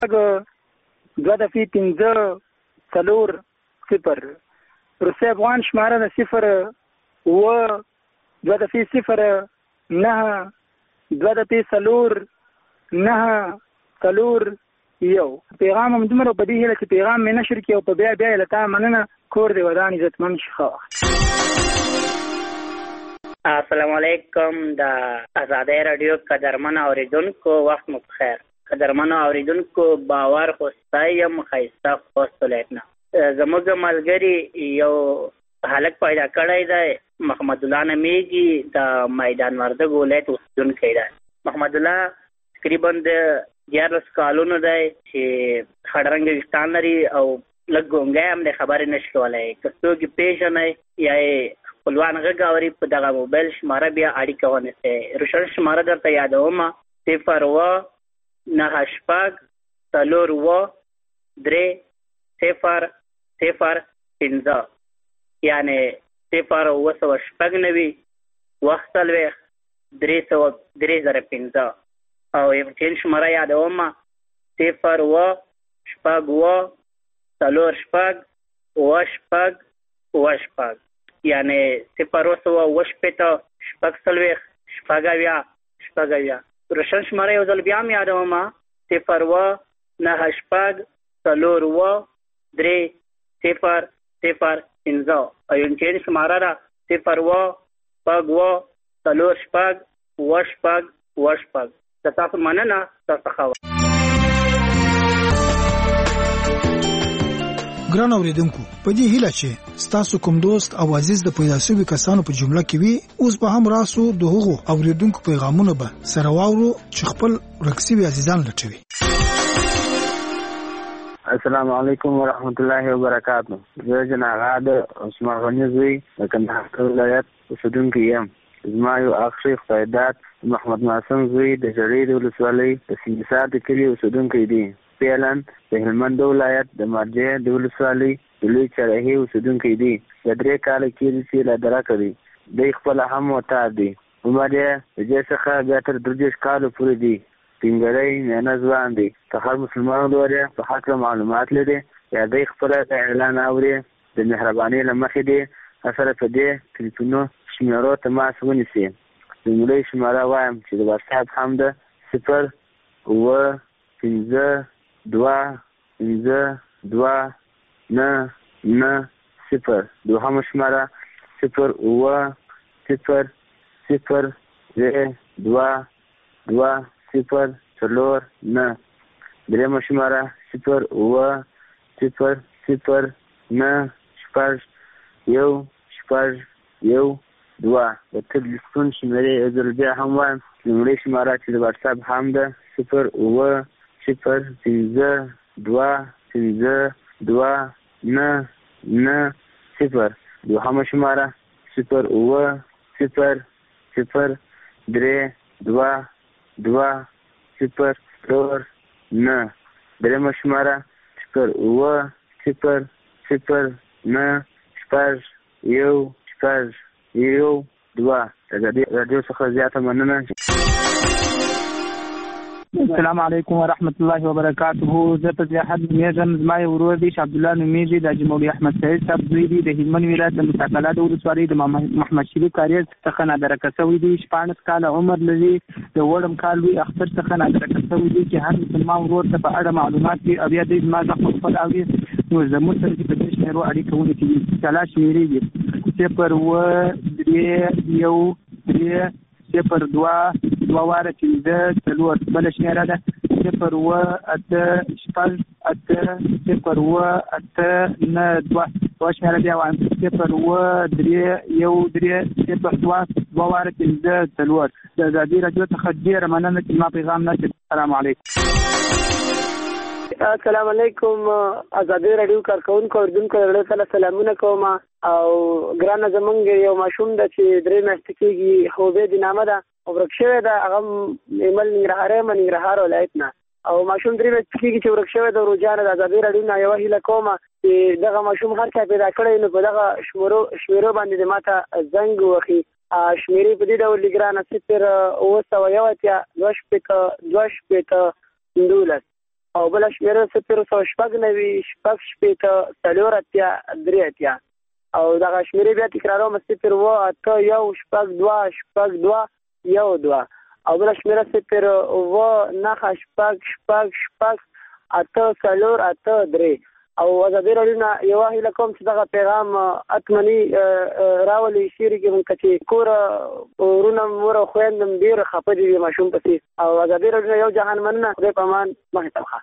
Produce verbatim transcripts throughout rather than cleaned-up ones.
دوه دفعې پنځه څلور صفر. روسي افغان شماره د صفر اوه دوه دفعې صفر نهه دوه دفعې څلور نهه څلور یو. پیغام هم دومره په دې هیله چې پیغام مې نشر کړي او په بیا بیا له تا مننه. کور دې ودان عزتمن شي. السلام علیکم. د آزادۍ راډیو قدرمن اوریدونکو وخت مو بخیر. قدرمنو اوریدونکو باور خو ستایم ښایسته خوست ولایت نه زموږ ملګري یو هلک پیدا کړی دی محمد الله نمیږي د میدان وردګ ولایت اوسېدونکی دی. محمد الله تقریبا د دیارلس کالونو دی چې خړ رنګه ویښتان لري او لږ ګونګی هم دی خبرې نشي کولی. که څوک یې پېژنئ یا یې خپلوان غږ اوري په دغه موبایل شماره بیا اړیکه ونیسئ. روشن شماره درته یادومه صفر اوه نهه شپږ څلور اوه درې صفر صفر پنځه یعنې صفر اوه سوه شپږ نوي اوه څلوېښت درې سوه درې زره پنځه او امتحان شماره یادومه صفر اوه شپږ اوه څلور شپږ اوه شپږ اوه شپږ یعنې صفر اوه سوه اوه شپېته شپږ څلوېښت شپږ اویا شپږ اویا. روشن شماره یو ځل بیا هم یادومه صفر اوه نهه شپږ څلور اوه درې صفر صفر پنځه او امتحان شماره ده صفر اوه شپږ اوه څلور شپږ اوه شپږ اوه شپږ. د تاسو مننه. تاسو ښه وخت. ګران اوریدونکو په دې هیله چې ستاسو کوم دوست او عزیز د پیدا شوي کسانو په جمله کې وي اوس به هم راسو د هغو اوریدونکو پیغامونه به سره واورو چې خپل رکسي عزیزان لټوي. السلام علیکم ورحمت الله وبرکاته. زه جناب عثمان غنی زوی د کندهار ولایت اوسېدونکی یم. زما یو اخري خدایداد محمد معصوم زوی د جړې د ولسوالۍ د سنګسار د کلي اوسېدونکی دی. پیلن د هلمند ولایت د مرجع د ولسوالۍ د لوی چرهي اوسېدونکی دی. د درې کاله کېږي چې لا درکه دی. دی خپله هم وتار دی. عمر یې د دې څخه بیا تر دېرش کالو پورې دی. سپینګری میانه ځوان دی. که هر مسلمان لوري په هکله معلومات لري یا دی خپله د اعلان اوري د مهربانۍ له مخې دی سره په دې تلیفونو شمیرو تماس ونیسي. لومړی شماره وایم چې د واتساپ هم ده صفر اوه پنځه دوه پنځه دوه نه نه صفر. دوهمه شماره صفر اوه صفر صفر درې دوه دوه صفر څلور نه. درېیمه شماره صفر اوه صفر صفر نه شپږ یو شپږ یو دوه. د تلیفون شمېرې یو ځل بیا هم وایم. لومړۍ شماره چې د واتساپ هم ده صفر اوه صفر پنځه دوه پنځه دوه نه نه صفر. دوهمه شماره صفر اوه صفر صفر درې دوه دوه صفر څلور نه. درېیمه شماره صفر اوه صفر صفر نه شپږ یو شپږ یو دوه. د راډیو څخه زیاته مننه. السلام علیکم ورحمت الله وبرکاته. زه په زیاحت میږم. زما یو ورور دی چې عبدالله نومیږي د حاجي مولوي احمد سعید صاحب زوی دی. د هلمند ولایت د متکلات ولسوالۍ د محمد شریف کاریز څخه نادرکه شوی دی. شپاړس کاله عمر لري. د وړم کال لوی اختر څخه نادرکه شوی دی چې هر مسلمان ورور ته په اړه معلومات وي او بیا دی زما غږ خپل اوري نو زموږ سره چې په دې شمیرو اړیکه ونیسي. کله شمیرې دي صفر اوه درې یو درې صفر دوه دوه واره پنځه څلور. بله شمېره ده صفر اوه اته شپږ اته صفر اوه اته نه دوه. دوه شمېره بیا وایم صفر اوه درې یو درې صفر دوه دوه واره پنځه څلور. د ازادي راډیو څخه ډېره مننه چې زما پیغام نه. السلام علیکم. السلام علیکم. ازادي راډیو کارکونکو اوریدونکو له تعالی سلامونه کوم. او ګرانه زمونږ یو ماشوم ده چې درې میاشتې کېږي حبیب نامه ده او ورک شوی ده. هغه ایمل ننګرهار یم ننګرهار ولایت نه او ماشوم درې میاشتې کېږي چې ورک شوی ده. روجانه د ازادي راډیو نه یوه هیله کوم چې دغه ماشوم هر چا پیدا کړی نو په دغه شمېرو شمېرو باندې د ماته زنګ ووهي. شمېرې په دې ډول دي ګرانه صفر اوه سوه یو اتیا دوه شپېته دوه شپېته دولس او بل شمیره صفر سو شپږ نوي شپږ شپېته څلور اتیا درې اتیا او دغه شمیرې بیا تکراروم صفر اووه اته یو شپږ دوه شپږ دوه یو دوه او بل شمیره صفر اووه نهه شپږ شپږ شپږ اته څلور اته درې او ازادي راډیو نه یوه هیله کوم چې دغه پیغام اتمني راولي شعر کې مونږ چې کور ورونه مور او خویندم ډېر خفه دي ماشوم پسې او ازادي راډیو یو جهان مننه خدای په امان مخې ته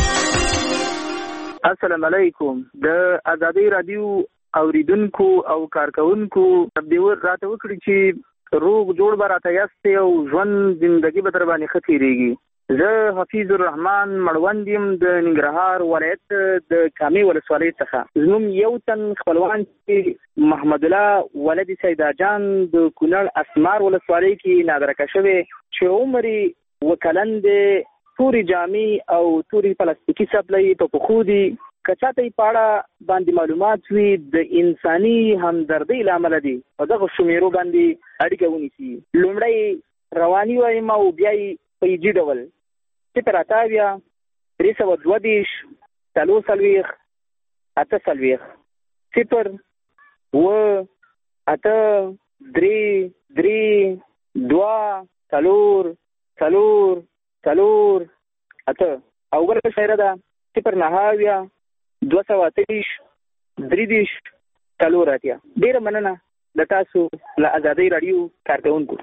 ښه. السلام علیکم. د ازادي راډیو اوریدونکو او کارکونکو تبدیور راته وکړي چې روغ جوړ به راته یاست او ژوند زندګي به در باندې ښه تېرېږي. زه حفیظ الرحمن مړوند یم د ننګرهار ولایت د کامې ولسوالۍ څخه. زموږ یو تن خپلوان چې محمد الله ولد سیدا جان د کونړ اسمار ولسوالۍ کې نادرکه شوی چې عمر یې اوه کلن دی، تورې جامې او تورې پلاستیکي څپلۍ په پښو دي. که چاته یې په اړه باندې معلومات وي د انساني همدردۍ له امله دي په دغه شمیرو باندې اړیکه ونیسي. لومړی رواني وایم او بیا یې په ایجي ډول صفر اتاویا درې سوه دوه دېرش څلور څلوېښت اته څلوېښت صفر اووه اته درې درې دوه څلور څلور څلور اته او بله شمیره ده صفر نهه اویا دوه سوه اته دېرش درې دېرش څلور اتیا. ډېره مننه د تاسو له ازادۍ راډیو کارکوونکو.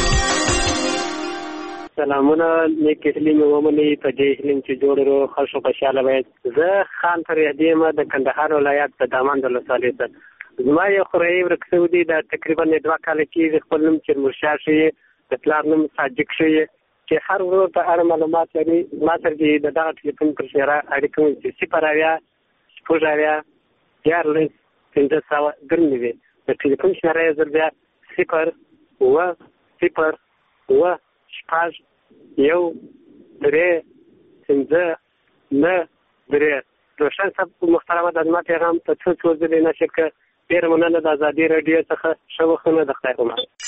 سلامونه، نیک هیلې مې ومنئ په دې هیلې چې جوړ رو خلکو خوشحاله باید. زه خان فریدي یم د کندهار ولایت د دامند ولسوالۍ څخه. زما یو خوریی ورک شوی دی، دا تقریبا دوه کاله کېږي. خپل نوم چرمرشاه ښیي، د پلار نوم صادق ښیي چې هر ورور په اړه معلومات لري. ما سره دې د دغه ټلیفون پر شمېره اړیکه ونیسي صفر اویا شپږ اویا دیارلس پنځه سوه درې نوي. د ټلیفون شمېره یې زر بیا صفر اووه صفر اووه شپږ یو درې پنځه نه درې. روشن صاحب محترمه د زما پیغام په څو څو ځلې نشر کړه. ډېره مننه د ازادي راډیو څخه. ښه وختونه د خدای په امان.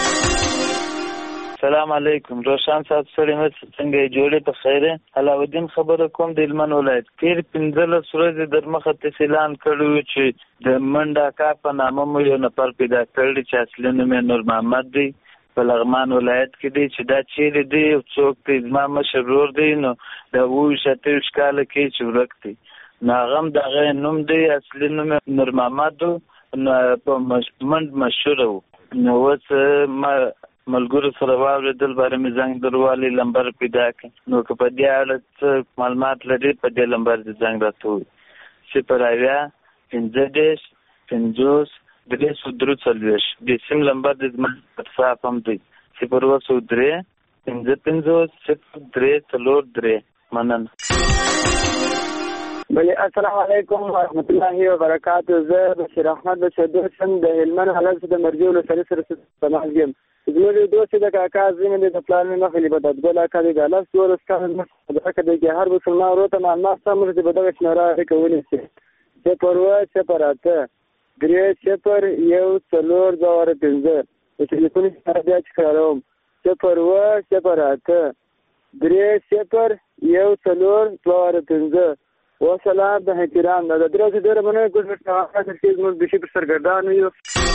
سلام علیکم. روشن صاحب سړی مې څنګه یې جوړې په خیره؟ علاودین خبره کوم د هلمند ولایت. تېر پنځلس ورځې در مخه تاسې اعلان کړی و چې د منډه اکا په نامه مو یو نفر پیدا کړی چې اصلي نوم یې نور محمد دی، په لغمان ولایت کې دی. چې دا چیرې دی او څوک دی؟ زما مشر ورور دی، نو د اووه ویشت اته ویشت کاله کې چې ورک دی، نو هغه هم د هغه نوم دی، اصلي نوم یې نور محمد و، نو په منډ مشهوره و. نو اوس ما ملګرو سره واورېدل، باره مې زنګ دروالی لمبر پیدا کړ. نو که په دې اړه څه معلومات لري په دې لمبر دې زنګ راته ووایي. صفر اویا پنځه دېرش پنځوس درې سوه درې څلوېښت. د سیم لمبر د زما وټساپ هم دی صفر اووه سوه درې پنځه پنځوس صفر درې څلور درې. مننه. بله السلام علیکم ورحمت الله وبرکاتو. زه بشیر احمد بشیر شم د هلمند حلب څخه د مرجو ولسوالۍ سره پناه یم. زموږ یو دوست د کاکا زمین د پلان مې مخې لبدت ګل اکا دی د لاس دولس کال مخکې د کې هر مسلمان ورو ته معلومات سم د بدغه شمېره اړیکه ونیسي. صفر اووه صفر اته درې صفر یو څلور دوه پنځه. د ټلیفون شمېره بیا تکراروم صفر اووه صفر اته درې صفر یو څلور دوه پنځه. وسلام د احترام د درې ډېره مننه ګل اکا چې زموږ بشي پر سرګردان یو.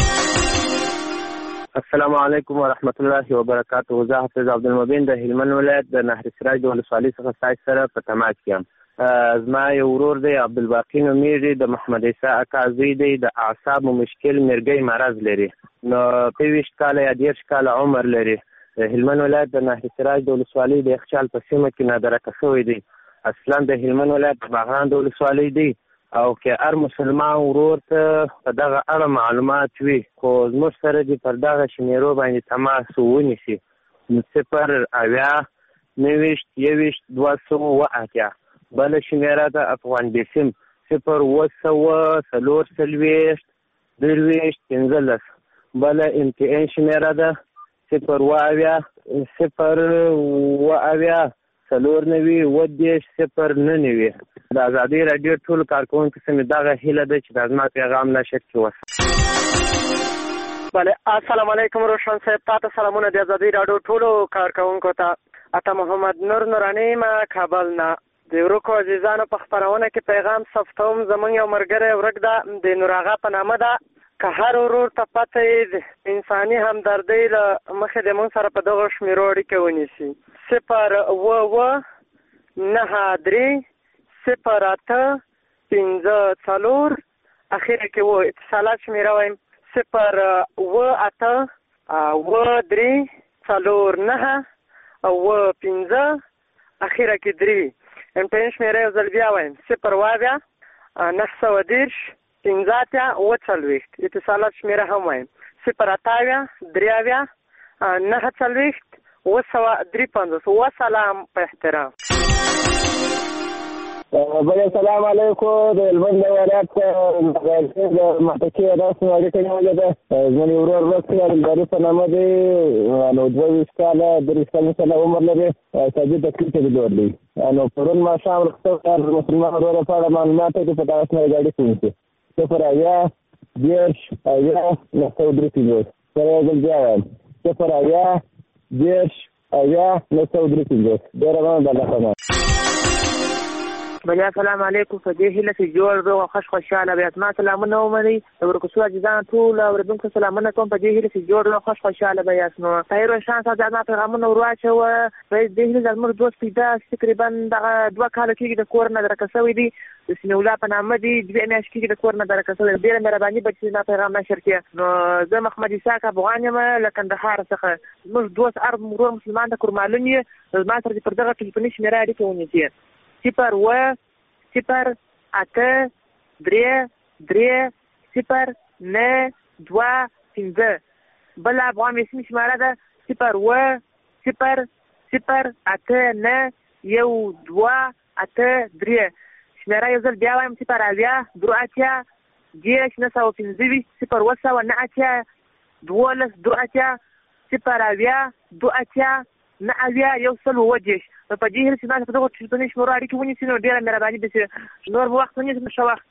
السلام علیکم ورحمت الله وبرکاتو. زه حافظ عبدالمبین د هلمند ولایت د نهر سراج د ولسوالۍ څخه ستاسو سره په تماس کې یم. زما یو ورور دی عبدالباقي نومیږي، د محمد عیسی اکا زوی دی، د اعصابو مشکل مرګی مرض لري، نو په ویشت کاله یا دېرش کاله عمر لري. د هلمند ولایت د نهر سراج د ولسوالۍ د یخچال په سیمه کې نادرکه شوی دی. اصلا د هلمند ولایت د باغران د ولسوالۍ دی، او که هر مسلمان ورور ته په دغه اړه معلومات وي خو زموږ سره دې پر دغه شمېرو باندې تماس ونیسي. نو صفر اویا نوېشت یوویشت دوه سوه اووه اتیا. بله شمېره ده افغان بیسیم صفر اووه سوه څلور څلوېښت درویشت پنځلس. بله ام ټي ان شمېره ده صفر اووه اویا صفر اووه اویا څلور نوي اووه دېرش صفر نه نوي. د ازادۍ راډیو ټولو کارکوونکو څخه مې دغه هیله ده چې دا زما پیغام نشر کړي. وس بله السلام علیکم روشن صاحب، تاته سلامونه د ازادۍ راډیو ټولو کارکوونکو ته. اته محمد نور نوراني ما کابل نه. د ورکو عزیزانو په خپرونه کې پیغام ثبتوم. زمونږ یو ملګری ورک ده د نوراغه په نامه ده. که هر ورور ته پته د انساني همدردۍ له مخې د مونږ سره په دغو شمېرو اړیکه ونیسي. صفر اوه اوه نهه درې صفر اته پنځه څلور اخره کې و اتصالات شمېره وایم صفر اوه اته اوه درې څلور نهه اوه پنځه اخره کې درې. امتحان شمېره یو ځل بیا وایم صفر اوه نهه سوه دېرش پنځه اتیا اوه څلوېښت. اتصالات شمېره هم وایم صفر اته اویا درې اویا نهه څلوېښت اوه سوه درې پنځوس. وسلام په احترام. بله سلام علیکم. د هلمند ولایت د محتکي رسم اړیکه نیولې ده. زموږ ورور ورک عبدالباري په نامه دی. نو دوه ویشت کاله دېرش کلن ساله عمر لري. ساجد د کلي ته لور دی. نو پرون ماښام رخصت مسلمان ورور په اړه معلومات دی په دغه شمېره ګاډي کې ونیسي صفر اویا دېرش اویا نهه سوه درې پنځوس. سره یو ځل بیا وایم صفر اویا دېرش اویا نهه سوه درې پنځوس. ډېره مننه د الله. بله السلام علیکم. په دې هیله چې جوړ روغ او خوش خوشحاله بیاست. ما سلامونه ومنئ. د ورکوڅو عزیزانو ټولو اورېدونکو سلامونه کوم. په دې هیله چې جوړ روغ خوش خوشحاله بیاست. نو طاهر روشن صاحب زما پیغامونه ور واچوه. په دې هیله زموږ دوست پیدا تقریبا دغه دوه کاله کېږي د کور نه درکه شوی دی. د سینه الله په نامه دی. دوې میاشتې کېږي د کور نه درکه شوی. ډېره مهرباني به چې زما پیغام نشر کړې. نو زه محمد اسحاق افغان یم له کندهار څخه. زموږ دوست عرب ورور مسلمان د کورمالون یې زما سره پر دغه ټلیفوني شمېره اړیکه ونیسي صفر اوه صفر اته درې درې صفر نه دوه پنځه. بله افغان رسمي شماره ده صفر اوه صفر صفر اته نه یو دوه اته درې. شمېره یو ځل بیا وایم صفر اویا دوه اتیا دېرش نهه سوه پنځه ویشت صفر اوه سوه نه اتیا دولس دوه اتیا صفر اویا دوه اتیا نه اویا یو سل اووه دېرش. په دې هیله چې ما په دغو ټلیفوني شمېرو اړیکې ونیسي نو ډېره مهرباني به چې نور به وخت ونیسم. ښه وخت.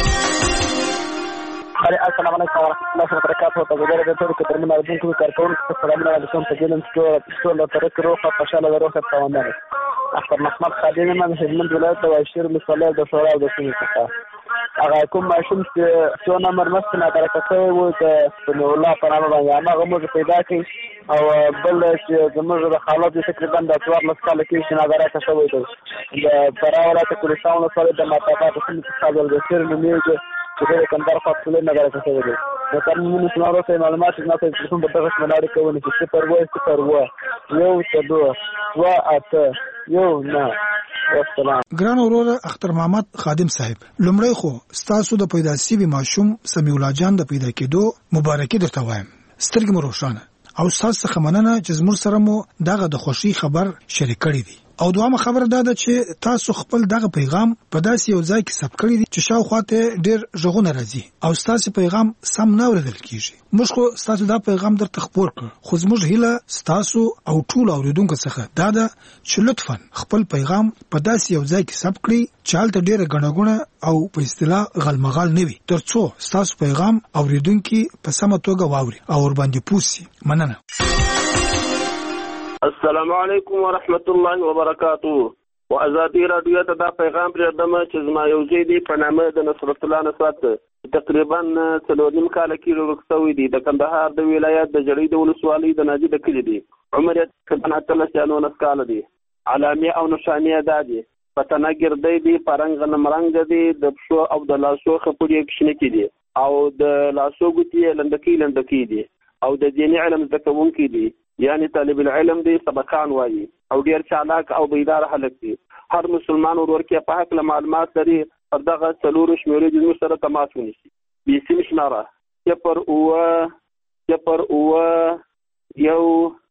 السلام علیکم ورحمۃ اللہ وبرکاتہ. په ګډه د ټولو کترمن اورېدونکو کارکوونکو ته سلامونه علیکم. په دې لم ټول له طریق روخه خوشاله وروخه تمام. اختر محمد خادم من هلمند ولایت د واشیر ولسوالۍ د شورا د سیمې څخه. هغه کوم ماشوم چې څو نمبر مخکې نه درکه شوی و د نور الله په نامه باندې هماغه موږ پیدا کړي. او بل چې زموږ د خالد تقریبا د څوارلس کاله کېږي چې نادرکه شوی دی. د فراه ولایت کوهستان ولسوالۍ د مطابات سیمې څخه د عبدالبصیر نومیږي چې د کندهار خاص نه نادرکه شوی دی. د قانوني مسلمانانو ته معلومات نه ته تاسو په دغه شمېره اړیکه ونیسئ صفر اوه صفر اوه یو څلور دوه اته یو نه. ګران وروره اختر محمد خادم صاحب، لومړی خو ستاسو د پیدا شوي ماشوم سمیع الله جان د پیدا کېدو مبارکي درته وایم. سترګې مو روښانه او ستاسو څخه مننه چې زموږ سره مو دغه د خوښۍ خبر شریک کړی دی. او دوامه خبره دا ده چې تاسو خپل دغه پیغام په داسې یو ځای کې ثبت کړی دی چې شاوخواته ډېر غږونه راځي او تاسو پیغام سم نه اورېدل کیږي. موږ خو تاسو دا پیغام درته خبر کړ، خو زموږ هیله تاسو او ټول اوریدونکو څخه دا ده چې لطفاً خپل پیغام په داسې یو ځای کې ثبت کړئ چې هلته ډېره غڼهګونه او په اصطلاح غلمغال نه وي، ترڅو تاسو پیغام اوریدونکي په سمه توګه واوري او ورباندې پوه شي. مننه. السلام علیکم ورحمت الله وبرکاتو. و ازادي رادیو ته دا پیغام پرېږدم چې زما یو ځای دی په نامه د نصرت الله نصرت تقریبا څلور نیم کاله کې ورک شوی دی. د کندهار د ولایت د جړۍ د ولسوالۍ د ناجي د کلي دی. عمر یې تقریبا اتلس یا نولس کاله دی. علامې او نښانې دا دي: په تنه ګردی دی، په رنګ غنمرنګ دی، د پښو او د لاسو خپړې یې کښنکې دي او د لاسو ګوتې یې لنډکۍ لنډکۍ دي او د دیني علم زده کوونکي دي، یعنی طالب العلم دی، سبقان وایي او ډېر چالاک او بیدار هلک دی. هر مسلمان ورور کې په هکله معلومات لري پر دغه څلورو شمېرو د زموږ سره تماس ونیسي. بیسیم شماره صفر اوه صفر اوه یو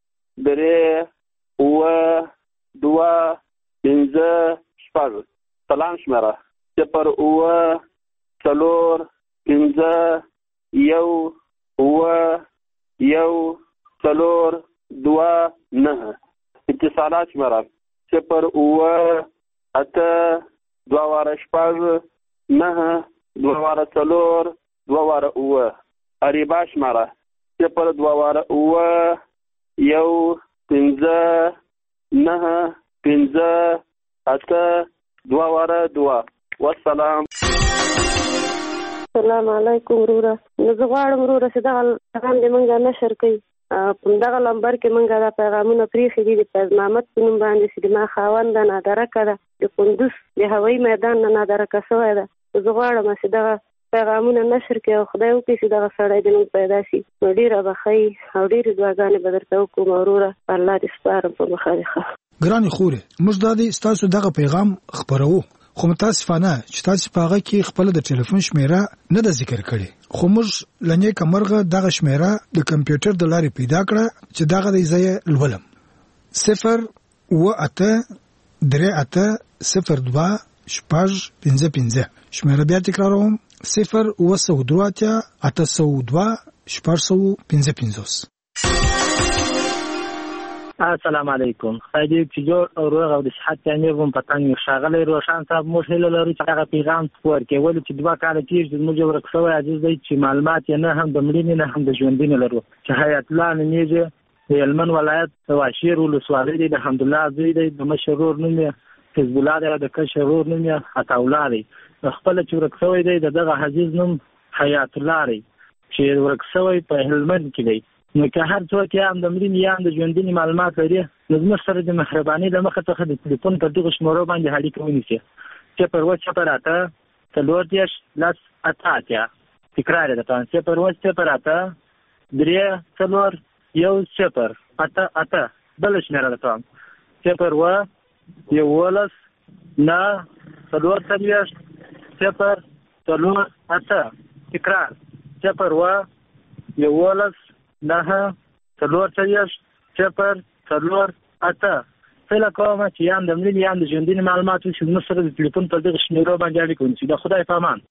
درې اوه دوه پنځه شپږ. سلام شماره صفر اوه څلور پنځه یو اوه یو څلور دوه نهه. اتصالات شماره صفر اوه اته دوه واره شپږ نهه دوه واره څلور دوه واره اوه. اریبا شماره صفر دوه واره اوه یو پنځه نهه پنځه اته دوه واره دوه. والسلام. السلام علیکم وروره. نو زه غواړم وروره چې دغه پیغام دې مونږ نشر کړي. په دغه لمبر کې مونږ دا پیغامونه پرېښي دي د فیض محمد په نوم باندې چې د ما خاونده نادرکه ده د کندوز د هوایي میدان نه نادرکه شوی ده. زه غواړم چې دغه پیغامونه نشر کړي او خدای وکړي چې دغه سړی د موږ پیدا شي. نو ډېره به ښه او ډېرې دعاګانې به درته وکړو وروره. الله دې سپارم په مخالفه. ګرانې خورې، موږ دا دی ستاسو دغه پیغام خپروو، خو متاسفانه چې تاسو په هغه کې خپل د ټلیفون شمیره نه ده ذکر کړې. خو موږ لنې کمرغه دغه شمیره د کمپیوټر د لارې پیدا کړه چې دغه د ځای لولم. صفر و اته درې اته صفر دوه شپږ پنځه پنځه. شمیره بیا تکراروم: صفر و سو درې اته اته سو دوه شپږ سو پنځه پنځوس. السلام علیکم. خدای دې چې جوړ او روغ او د صحت تعمیر وم پتنګ ښاغلی روشن صاحب. موږ هیله لرو چې هغه پیغام ورکړي، ولې چې دوه کاله کېږي زموږ ورک شوی عزیز دی چې معلومات یې نه هم د مړینې نه هم د ژوندي نه لرو، چې حیات الله نومیږي، د هلمند ولایت د واشیر ولسوالۍ دی، د حمدالله زوی دی، د مشر ورور نوم یې حزب الله دی، د کشر ورور نوم یې عطاالله دی. خپله چې ورک شوی دی د دغه عزیز نوم حیات الله دی چې ورک شوی په هلمند کې دی. نو که هر څوک یا هم د مړینې یا هم د ژوندي معلومات لري، نو زموږ سره د مهربانۍ له مخې څخه د تلیفون پر دغو شمېرو باندې اړیکه ونیسي: صفر اووه صفر اته څلور دېرش لس اته اتیا. تکرار یې درته وایم: صفر اووه صفر اته درې څلور یو صفر اته اته. بله شمېره درته وایم: صفر اووه یولس نهه څلور څلوېښت صفر څلور اته. تکرار: صفر اووه یولس نهه څلور څلوېښت صفر څلور اته. هیله کوم چې یا هم د مړینې یا هم د ژوندي معلومات وشي، زموږ سره د تلیفون پر دغه شمېرو باندې اړیکه ونیسي. د خدای په امان.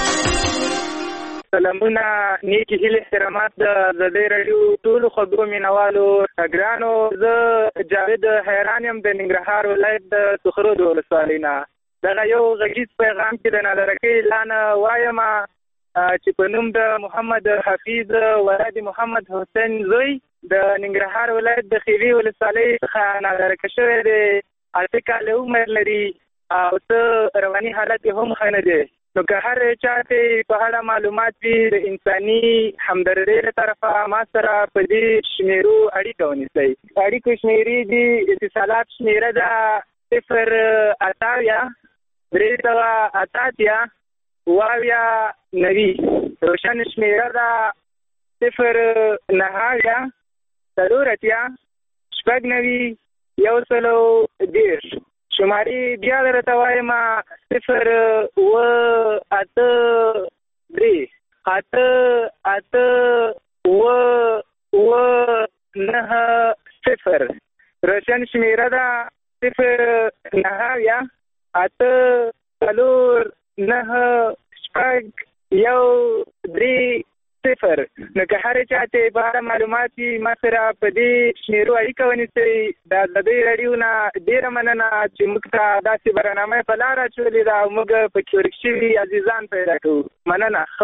سلامونه، نیکې هیلې احترامات د ازادۍ راډیو ټولو خبرو مینوالو ګرانو. زه جاوید حیران یم د ننګرهار ولایت د سخرو د ولسوالۍ نه. دغه یو غږیز پیغام چې د نادرکۍ لانه وایم چې په نوم د محمد حفیظ ولد محمد حسین زوی د ننګرهار ولایت د خیوي ولسوالۍ څخه نادرکه شوی دی. اته کاله عمر لري او څه رواني حالت یې هم ښه نه دی. نو که هر چا ته په اړه معلومات وي د انساني همدردۍ له طرفه ما سره په دې شمېرو اړیکه ونیسئ. اړیکو شمېرې دي: اتصالات شمېره ده صفر اته اویا درې سوه اته اتیا واویا نوي. روشن شمېره ده صفر نهه اویا څلور اتیا شپږ نوي یو سلو دېرش. شمارې بیا درته وایم: صفر اوه اته درې اته اته اوه اوه نهه صفر. روشن شمېره ده صفر نهه اویا اته څلور نهه شپږ یو درې صفر. نو که هر چا ته په اړه معلومات وي ما سره په دې شمېرو اړیکه ونیسئ. د ازادۍ راډیو نه ډېره مننه چې موږ ته داسې برنامه په لاره اچولې ده او موږ پکې ورک شوي عزیزان پیدا کوو. مننه. ښه.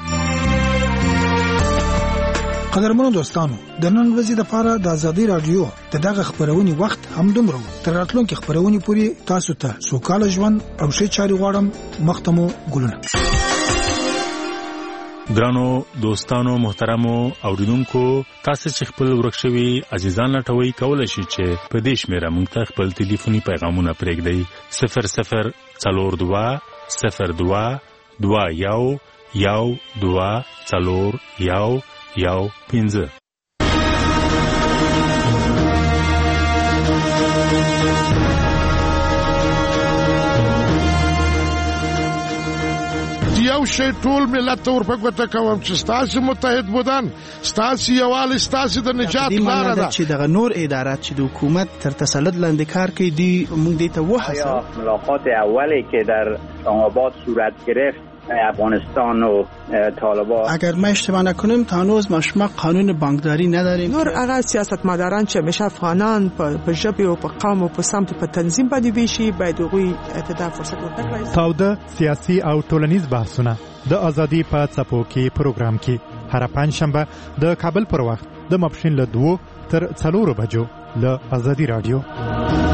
قدرمنو دوستانو، د نن ورځې لپاره د ازادۍ راډیو د دغه خبرونې وخت همدومره و. تر راتلونکي خبرونې پورې تاسو ته سوکاله ژوند او ښې چارې غواړم. مخته مو ګلونه. ګرانو دوستانو محترمو اوریدونکو، تاسو چې خپل ورک شوي عزیزان لټوي کولای شئ چې په دې شمېره موږ ته خپل ټلیفوني پیغامونه پرېږدئ: صفر صفر څلور دوه صفر دوه دوه یو یو دوه څلور یو یو پنځه. یو شی ټول ملت ته ورپګوته کوم چې ستاسو متحد بودن، ستاسو یووالی ستاسو د نجات لاره ده. چې دغه نور ادارات چې د حکومت تر تسلط لاندې کار کوي دي موږ دې ته وهڅوو. ملاقات اولی که در آباد صورت گرفت افغانستان و طالبان، اگر ما اشتباه نکنیم تا هنوز ما شما قانون بانکداری نداریم. نور هغه سیاستمداران چې همیشه افغانان په ژبه او په قوم او په سمت په تنظیم باندې ویشي باید هغوی اعتدال فرصت ورکړي. تاوده سیاسي او ټولنیز بحثونه د ازادي په څپو کې پروګرام کې هر پنځشنبه د کابل پر وخت د ماپښین له دوه تر څلورو بجو له ازادي رادیو.